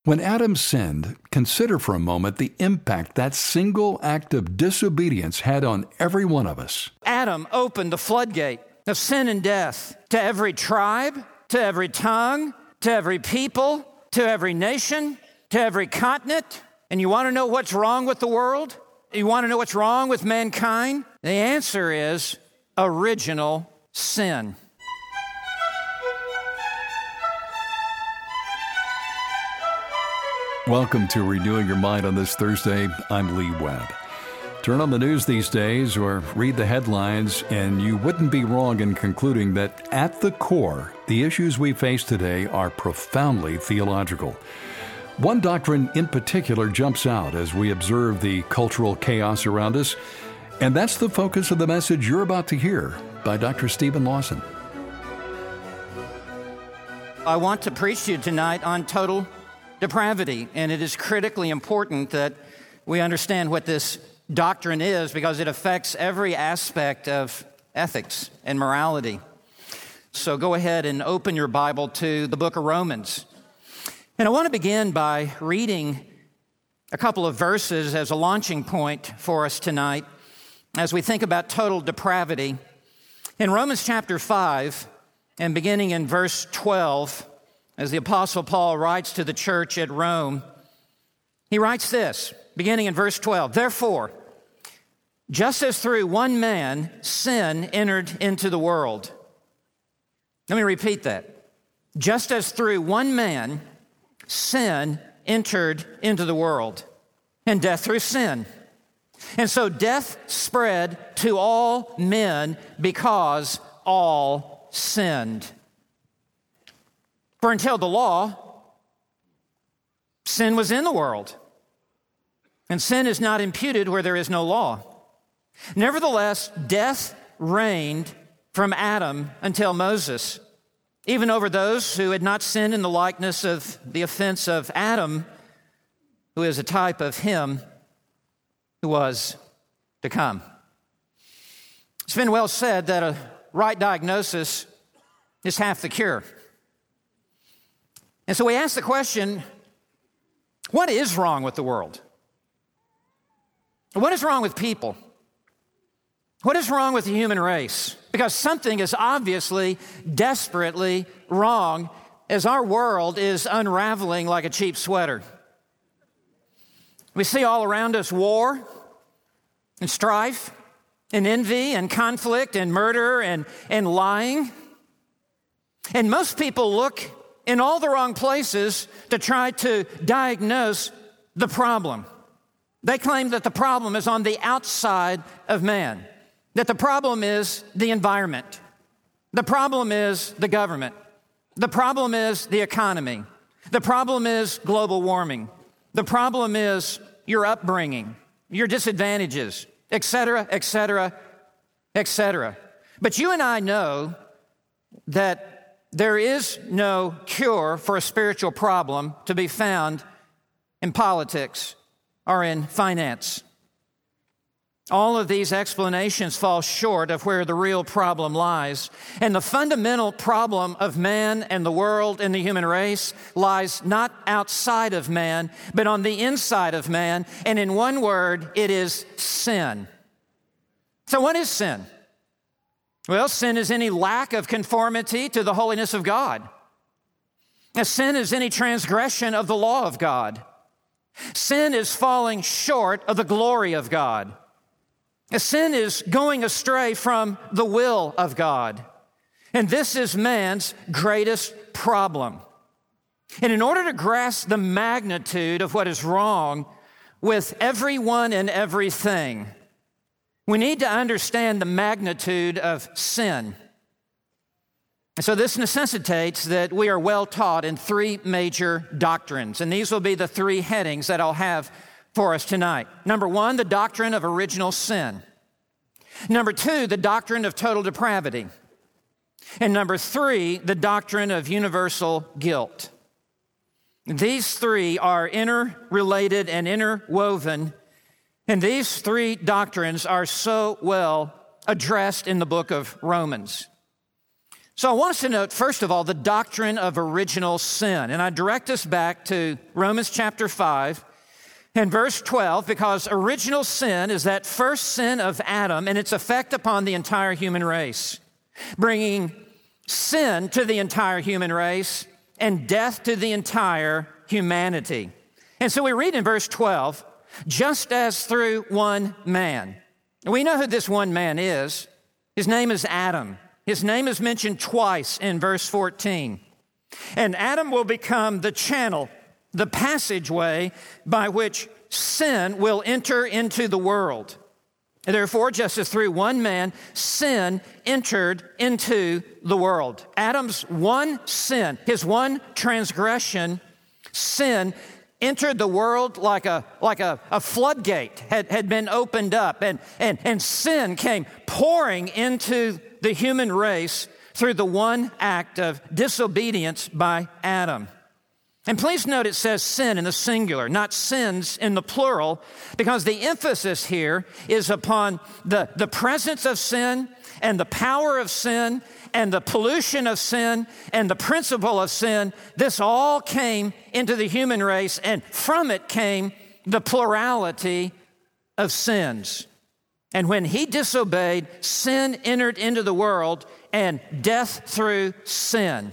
When Adam sinned, consider for a moment the impact that single act of disobedience had on every one of us. Adam opened the floodgate of sin and death to every tribe, to every tongue, to every people, to every nation, to every continent. And you want to know what's wrong with the world? You want to know what's wrong with mankind? The answer is original sin. Welcome to Renewing Your Mind on this Thursday. I'm Lee Webb. Turn on the news these days or read the headlines, and you wouldn't be wrong in concluding that at the core, the issues we face today are profoundly theological. One doctrine in particular jumps out as we observe the cultural chaos around us, and that's the focus of the message you're about to hear by Dr. Stephen Lawson. I want to preach to you tonight on total depravity, and it is critically important that we understand what this doctrine is because it affects every aspect of ethics and morality. So go ahead and open your Bible to the book of Romans. And I want to begin by reading a couple of verses as a launching point for us tonight as we think about total depravity. In Romans chapter 5, and beginning in verse 12, as the Apostle Paul writes to the church at Rome, he writes this, beginning in verse 12, "Therefore, just as through one man sin entered into the world." Let me repeat that. Just as through one man sin entered into the world, and death through sin. And so death spread to all men because all sinned. For until the law, sin was in the world, and sin is not imputed where there is no law. Nevertheless, death reigned from Adam until Moses, even over those who had not sinned in the likeness of the offense of Adam, who is a type of him who was to come. It's been well said that a right diagnosis is half the cure. And so we ask the question, what is wrong with the world? What is wrong with people? What is wrong with the human race? Because something is obviously desperately wrong as our world is unraveling like a cheap sweater. We see all around us war and strife and envy and conflict and murder and lying. And most people look in all the wrong places to try to diagnose the problem. They claim that the problem is on the outside of man, that the problem is the environment, the problem is the government, the problem is the economy, the problem is global warming, the problem is your upbringing, your disadvantages, etc., etc., etc. But you and I know that there is no cure for a spiritual problem to be found in politics or in finance. All of these explanations fall short of where the real problem lies. And the fundamental problem of man and the world and the human race lies not outside of man, but on the inside of man. And in one word, it is sin. So what is sin? Well, sin is any lack of conformity to the holiness of God. Sin is any transgression of the law of God. Sin is falling short of the glory of God. Sin is going astray from the will of God. And this is man's greatest problem. And in order to grasp the magnitude of what is wrong with everyone and everything, we need to understand the magnitude of sin. And so this necessitates that we are well taught in three major doctrines. And these will be the three headings that I'll have for us tonight. Number one, the doctrine of original sin. Number two, the doctrine of total depravity. And number three, the doctrine of universal guilt. These three are interrelated and interwoven. And these three doctrines are so well addressed in the book of Romans. So I want us to note, first of all, the doctrine of original sin. And I direct us back to Romans chapter 5 and verse 12, because original sin is that first sin of Adam and its effect upon the entire human race, bringing sin to the entire human race and death to the entire humanity. And so we read in verse 12, just as through one man. And we know who this one man is. His name is Adam. His name is mentioned twice in verse 14. And Adam will become the channel, the passageway by which sin will enter into the world. And therefore, just as through one man, sin entered into the world. Adam's one sin, his one transgression, sin entered the world like a floodgate had been opened up, and sin came pouring into the human race through the one act of disobedience by Adam. And please note it says sin in the singular, not sins in the plural, because the emphasis here is upon the presence of sin and the power of sin and the pollution of sin and the principle of sin. This all came into the human race, and from it came the plurality of sins. And when he disobeyed, sin entered into the world and death through sin.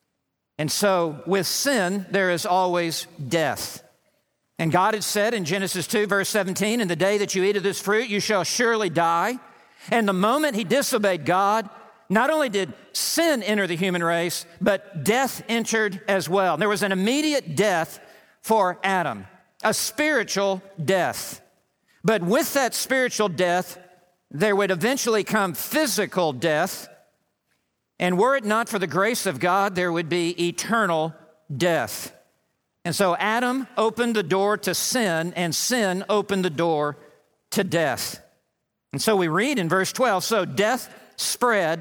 And so with sin, there is always death. And God had said in Genesis 2, verse 17, in the day that you eat of this fruit, you shall surely die. And the moment he disobeyed God, not only did sin enter the human race, but death entered as well. There was an immediate death for Adam, a spiritual death. But with that spiritual death, there would eventually come physical death. And were it not for the grace of God, there would be eternal death. And so Adam opened the door to sin, and sin opened the door to death. And so we read in verse 12, so death spread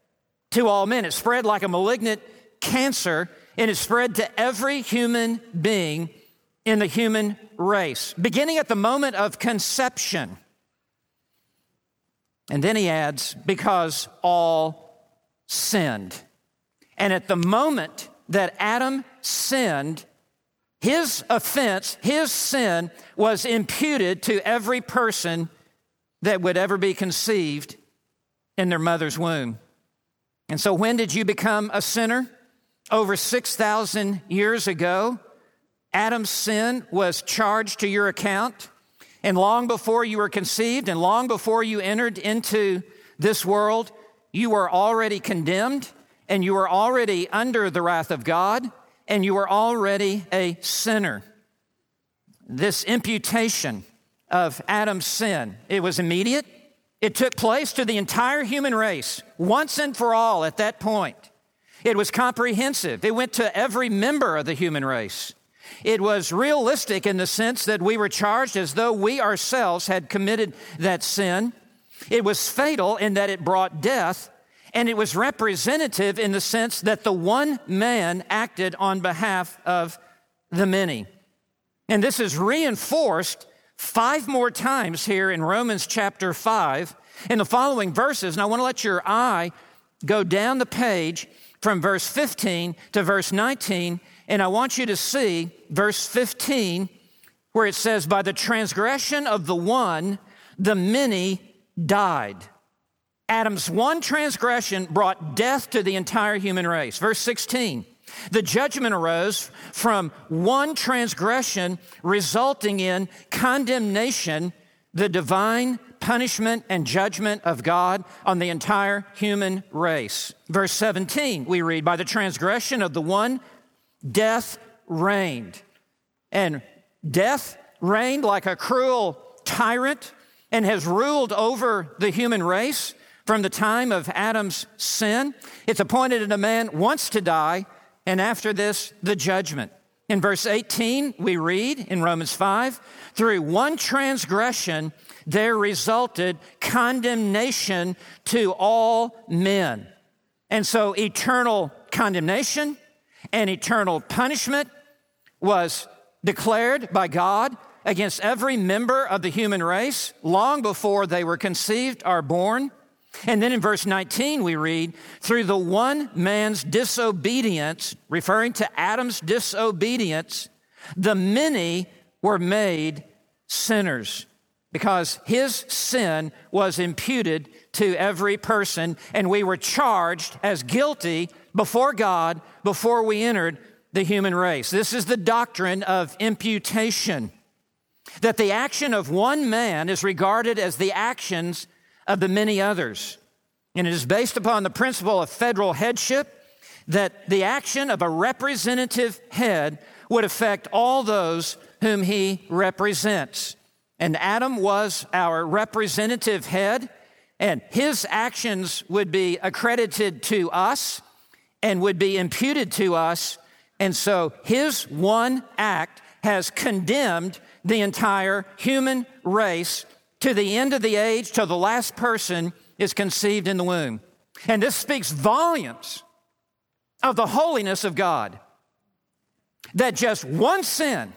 to all men. It spread like a malignant cancer, and it spread to every human being in the human race, beginning at the moment of conception. And then he adds, because all sinned. And at the moment that Adam sinned, his offense, his sin was imputed to every person that would ever be conceived in their mother's womb. And so when did you become a sinner? Over 6,000 years ago, Adam's sin was charged to your account. And long before you were conceived and long before you entered into this world, you were already condemned, and you were already under the wrath of God, and you were already a sinner. This imputation of Adam's sin, it was immediate. It took place to the entire human race, once and for all at that point. It was comprehensive. It went to every member of the human race. It was realistic in the sense that we were charged as though we ourselves had committed that sin. It was fatal in that it brought death, and it was representative in the sense that the one man acted on behalf of the many. And this is reinforced 5 more times here in Romans chapter 5 in the following verses. And I want to let your eye go down the page from verse 15 to verse 19, and I want you to see verse 15 where it says, by the transgression of the one, the many died. Adam's one transgression brought death to the entire human race. Verse 16, the judgment arose from one transgression, resulting in condemnation, the divine punishment and judgment of God on the entire human race. Verse 17, we read, by the transgression of the one, death reigned. And death reigned like a cruel tyrant and has ruled over the human race from the time of Adam's sin. It's appointed that a man wants to die, and after this, the judgment. In verse 18, we read in Romans 5, through one transgression, there resulted condemnation to all men. And so eternal condemnation and eternal punishment was declared by God against every member of the human race long before they were conceived or born. And then in verse 19 we read, through the one man's disobedience, referring to Adam's disobedience, the many were made sinners, because his sin was imputed to every person, and we were charged as guilty before God before we entered the human race. This is the doctrine of imputation, that the action of one man is regarded as the actions of the many others. And it is based upon the principle of federal headship, that the action of a representative head would affect all those whom he represents. And Adam was our representative head, and his actions would be accredited to us and would be imputed to us. And so his one act has condemned the entire human race to the end of the age, till the last person is conceived in the womb. And this speaks volumes of the holiness of God, that just one sin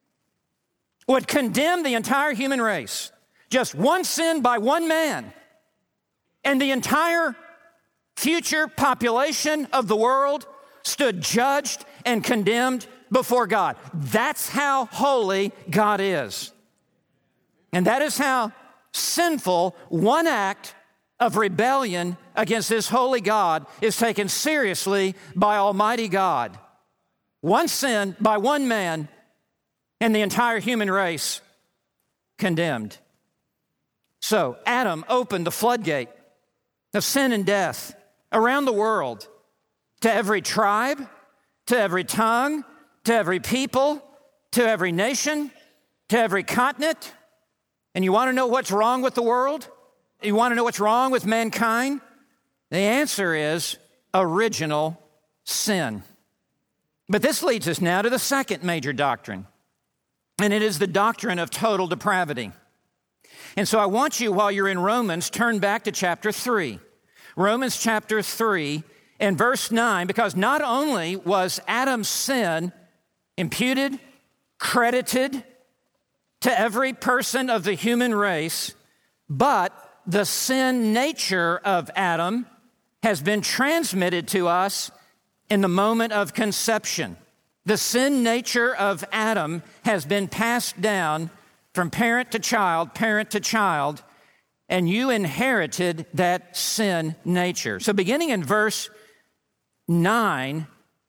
would condemn the entire human race. Just one sin by one man, and the entire future population of the world stood judged and condemned before God. That's how holy God is. And that is how sinful one act of rebellion against this holy God is taken seriously by Almighty God. One sin by one man, and the entire human race condemned. So Adam opened the floodgate of sin and death around the world, to every tribe, to every tongue, to every people, to every nation, to every continent. And you want to know what's wrong with the world? You want to know what's wrong with mankind? The answer is original sin. But this leads us now to the second major doctrine, and it is the doctrine of total depravity. And so I want you, while you're in Romans, turn back to chapter 3. Romans chapter 3 and verse 9, because not only was Adam's sin imputed, credited to every person of the human race, but the sin nature of Adam has been transmitted to us in the moment of conception. The sin nature of Adam has been passed down from parent to child, and you inherited that sin nature. So beginning in verse 9,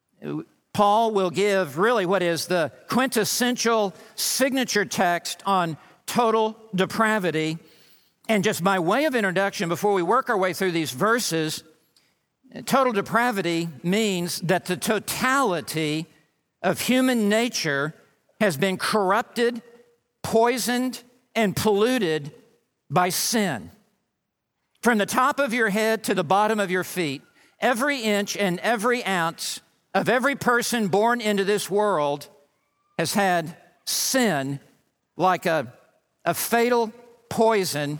Paul will give really what is the quintessential signature text on total depravity. And just by way of introduction, before we work our way through these verses, total depravity means that the totality of human nature has been corrupted, poisoned, and polluted by sin. From the top of your head to the bottom of your feet, every inch and every ounce of every person born into this world has had sin like a fatal poison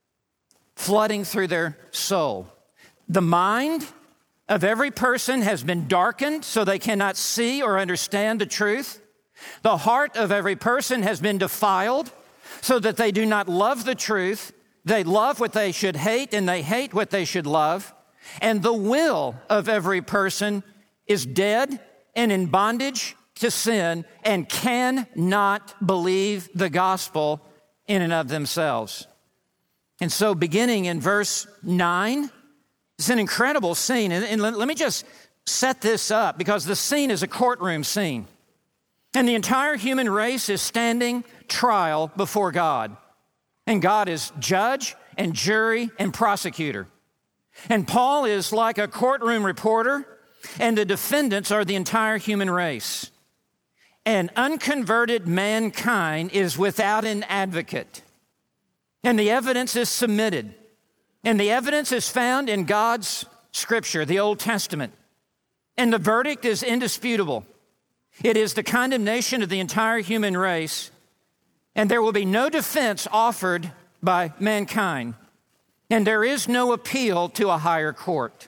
flooding through their soul. The mind of every person has been darkened so they cannot see or understand the truth. The heart of every person has been defiled so that they do not love the truth. They love what they should hate, and they hate what they should love. And the will of every person is dead and in bondage to sin and cannot believe the gospel in and of themselves. And so beginning in verse 9, it's an incredible scene. And let me just set this up, because the scene is a courtroom scene. And the entire human race is standing trial before God. And God is judge and jury and prosecutor. And Paul is like a courtroom reporter, and the defendants are the entire human race. And unconverted mankind is without an advocate. And the evidence is submitted. And the evidence is found in God's scripture, the Old Testament. And the verdict is indisputable. It is the condemnation of the entire human race, and there will be no defense offered by mankind, and there is no appeal to a higher court.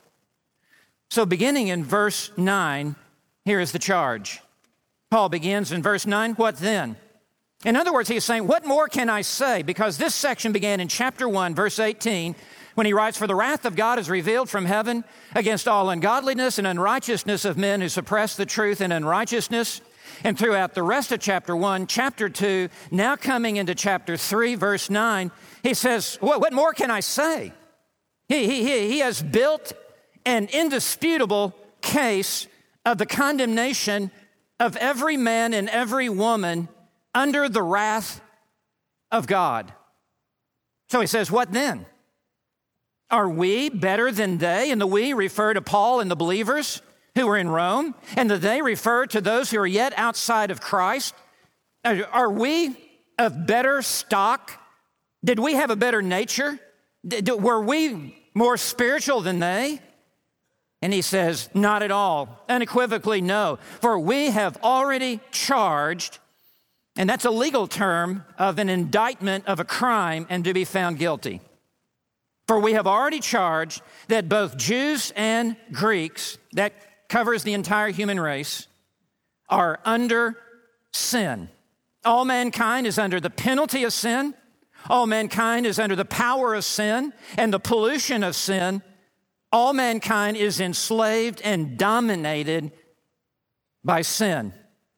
So beginning in verse 9, here is the charge. Paul begins in verse 9, what then? In other words, he is saying, what more can I say? Because this section began in chapter 1, verse 18, when he writes, "For the wrath of God is revealed from heaven against all ungodliness and unrighteousness of men who suppress the truth in unrighteousness." And throughout the rest of chapter 1, chapter 2, now coming into chapter 3, verse 9, he says, what more can I say? He has built an indisputable case of the condemnation of every man and every woman under the wrath of God. So he says, what then? Are we better than they? And the we refer to Paul and the believers who were in Rome, and the they refer to those who are yet outside of Christ. Are we of better stock? Did we have a better nature? Were we more spiritual than they? And he says, not at all. Unequivocally, no. For we have already charged, and that's a legal term of an indictment of a crime and to be found guilty. For we have already charged that both Jews and Greeks, that covers the entire human race, are under sin. All mankind is under the penalty of sin. All mankind is under the power of sin and the pollution of sin. All mankind is enslaved and dominated by sin.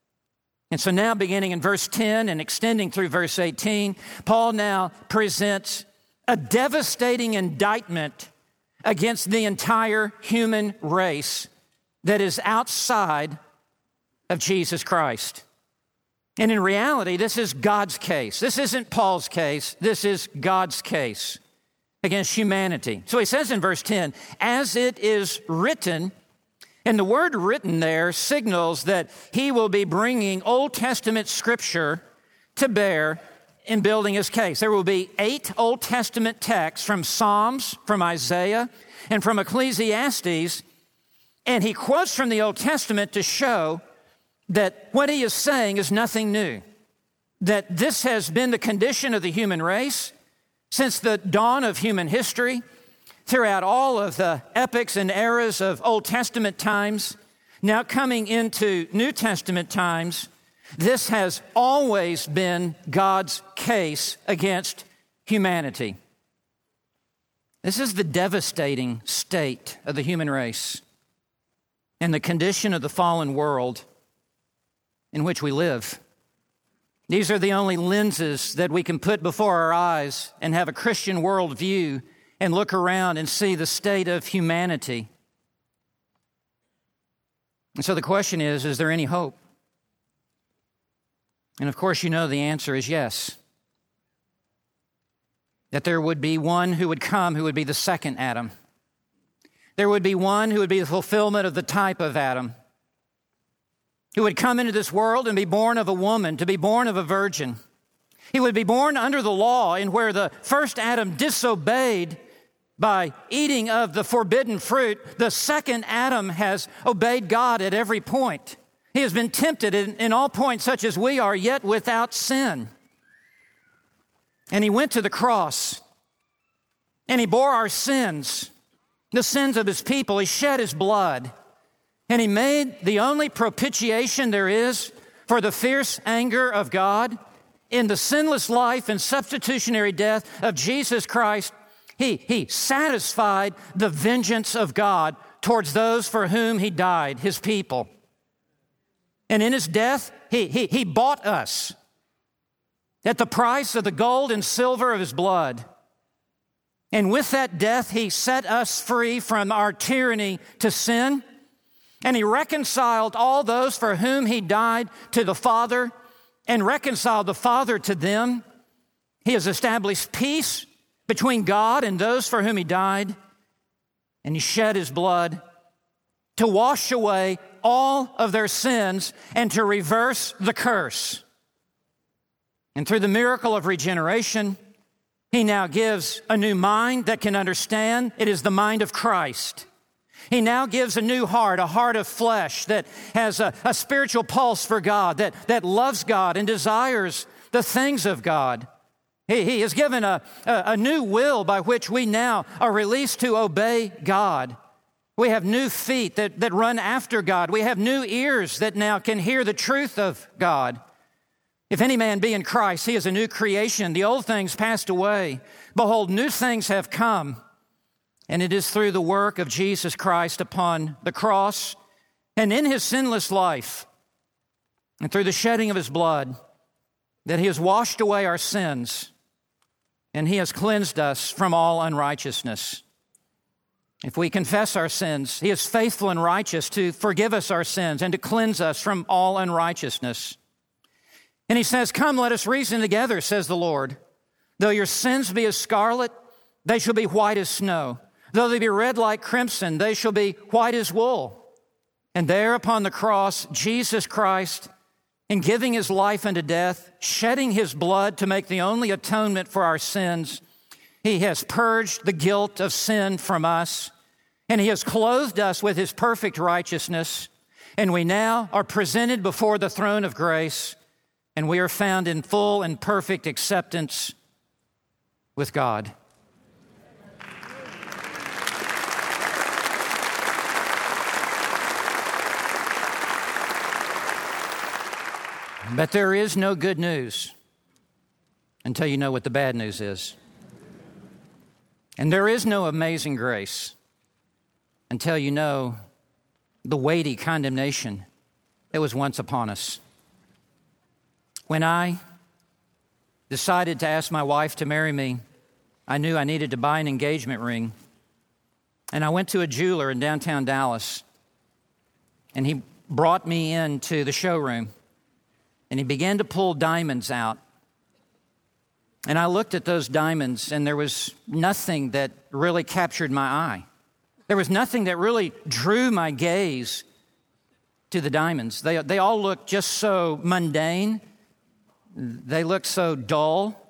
And so now, beginning in verse 10 and extending through verse 18, Paul now presents a devastating indictment against the entire human race that is outside of Jesus Christ. And in reality, this is God's case. This isn't Paul's case. This is God's case against humanity. So he says in verse 10, as it is written, and the word written there signals that he will be bringing Old Testament scripture to bear in building his case. There will be 8 Old Testament texts from Psalms, from Isaiah, and from Ecclesiastes. And he quotes from the Old Testament to show that what he is saying is nothing new, that this has been the condition of the human race since the dawn of human history, throughout all of the epochs and eras of Old Testament times, now coming into New Testament times. This has always been God's case against humanity. This is the devastating state of the human race and the condition of the fallen world in which we live. These are the only lenses that we can put before our eyes and have a Christian worldview and look around and see the state of humanity. And so the question is there any hope? And of course, you know the answer is yes. That there would be one who would come who would be the second Adam. There would be one who would be the fulfillment of the type of Adam, who would come into this world and be born of a woman, to be born of a virgin. He would be born under the law, in where the first Adam disobeyed by eating of the forbidden fruit. The second Adam has obeyed God at every point. He has been tempted in all points such as we are, yet without sin. And he went to the cross, and he bore our sins, the sins of his people. He shed his blood, and he made the only propitiation there is for the fierce anger of God in the sinless life and substitutionary death of Jesus Christ. He satisfied the vengeance of God towards those for whom he died, his people. And in his death, he bought us at the price of the gold and silver of his blood. And with that death, he set us free from our tyranny to sin. And he reconciled all those for whom he died to the Father and reconciled the Father to them. He has established peace between God and those for whom he died. And he shed his blood to wash away all of their sins and to reverse the curse. And through the miracle of regeneration, he now gives a new mind that can understand. It is the mind of Christ. He now gives a new heart, a heart of flesh that has a spiritual pulse for God, that loves God and desires the things of God. He has given a new will by which we now are released to obey God. We have new feet that run after God. We have new ears that now can hear the truth of God. If any man be in Christ, he is a new creation. The old things passed away. Behold, new things have come. And it is through the work of Jesus Christ upon the cross and in his sinless life and through the shedding of his blood that he has washed away our sins and he has cleansed us from all unrighteousness. If we confess our sins, he is faithful and righteous to forgive us our sins and to cleanse us from all unrighteousness. And he says, "Come, let us reason together," says the Lord. "Though your sins be as scarlet, they shall be white as snow. Though they be red like crimson, they shall be white as wool." And there upon the cross, Jesus Christ, in giving his life unto death, shedding his blood to make the only atonement for our sins, he has purged the guilt of sin from us, and he has clothed us with his perfect righteousness, and we now are presented before the throne of grace, and we are found in full and perfect acceptance with God. But there is no good news until you know what the bad news is. And there is no amazing grace until you know the weighty condemnation that was once upon us. When I decided to ask my wife to marry me, I knew I needed to buy an engagement ring. And I went to a jeweler in downtown Dallas, and he brought me into the showroom. And he began to pull diamonds out. And I looked at those diamonds, and there was nothing that really captured my eye. There was nothing that really drew my gaze to the diamonds. They all looked just so mundane. They looked so dull.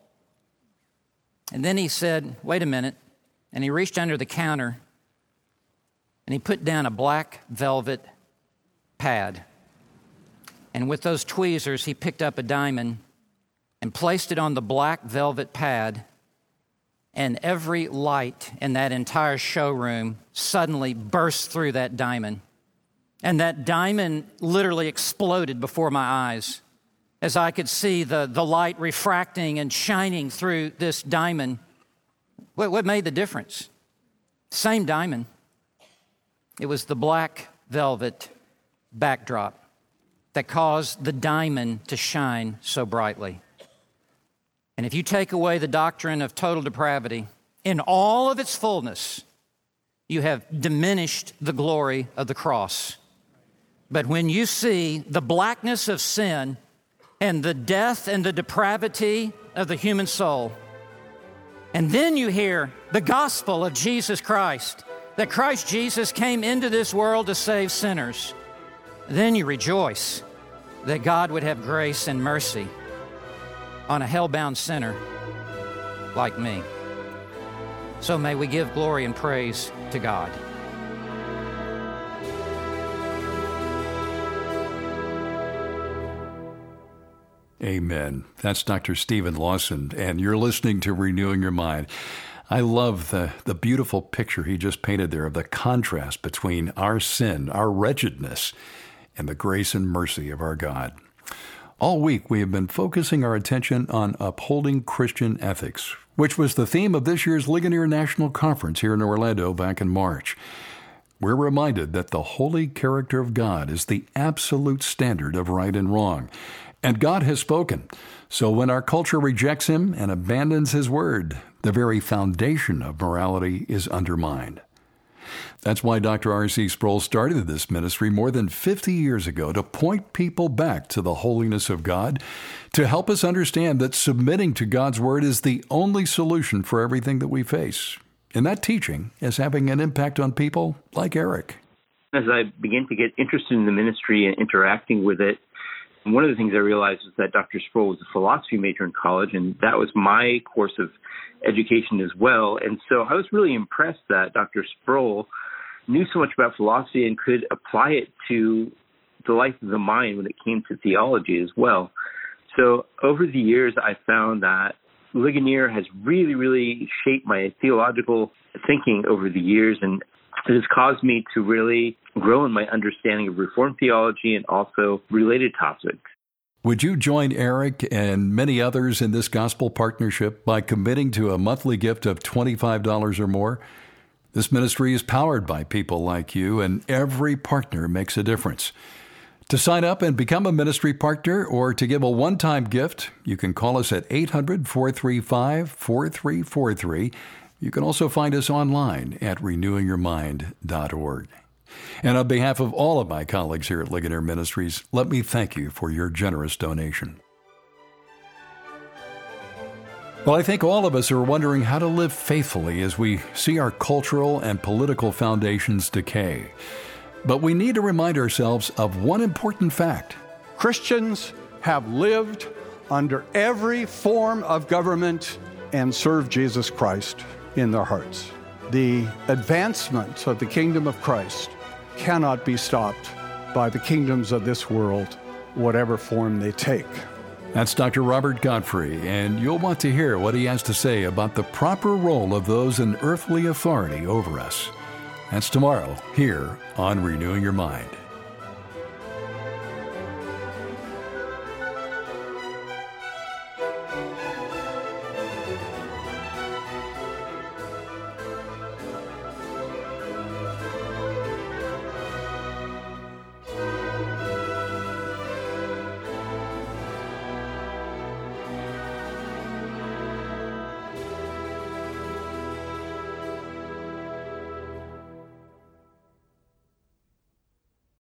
And then he said, "Wait a minute." And he reached under the counter, and he put down a black velvet pad. And with those tweezers, he picked up a diamond and placed it on the black velvet pad, and every light in that entire showroom suddenly burst through that diamond. And that diamond literally exploded before my eyes as I could see the light refracting and shining through this diamond. What made the difference? Same diamond. It was the black velvet backdrop that caused the diamond to shine so brightly. And if you take away the doctrine of total depravity in all of its fullness, you have diminished the glory of the cross. But when you see the blackness of sin and the death and the depravity of the human soul, and then you hear the gospel of Jesus Christ, that Christ Jesus came into this world to save sinners, then you rejoice that God would have grace and mercy on a hell-bound sinner like me. So may we give glory and praise to God. Amen. That's Dr. Steven Lawson, and you're listening to Renewing Your Mind. I love the beautiful picture he just painted there of the contrast between our sin, our wretchedness, and the grace and mercy of our God. All week, we have been focusing our attention on upholding Christian ethics, which was the theme of this year's Ligonier National Conference here in Orlando back in March. We're reminded that the holy character of God is the absolute standard of right and wrong, and God has spoken. So when our culture rejects him and abandons his word, the very foundation of morality is undermined. That's why Dr. R.C. Sproul started this ministry more than 50 years ago to point people back to the holiness of God, to help us understand that submitting to God's word is the only solution for everything that we face. And that teaching is having an impact on people like Eric. As I began to get interested in the ministry and interacting with it, one of the things I realized was that Dr. Sproul was a philosophy major in college, and that was my course of education as well. And so I was really impressed that Dr. Sproul knew so much about philosophy and could apply it to the life of the mind when it came to theology as well. So over the years, I found that Ligonier has really, really shaped my theological thinking over the years, and it has caused me to really grow in my understanding of Reformed theology and also related topics. Would you join Eric and many others in this gospel partnership by committing to a monthly gift of $25 or more? This ministry is powered by people like you, and every partner makes a difference. To sign up and become a ministry partner or to give a one-time gift, you can call us at 800-435-4343. You can also find us online at renewingyourmind.org. And on behalf of all of my colleagues here at Ligonier Ministries, let me thank you for your generous donation. Well, I think all of us are wondering how to live faithfully as we see our cultural and political foundations decay. But we need to remind ourselves of one important fact. Christians have lived under every form of government and served Jesus Christ in their hearts. The advancement of the kingdom of Christ cannot be stopped by the kingdoms of this world, whatever form they take. That's Dr. Robert Godfrey, and you'll want to hear what he has to say about the proper role of those in earthly authority over us. That's tomorrow, here on Renewing Your Mind.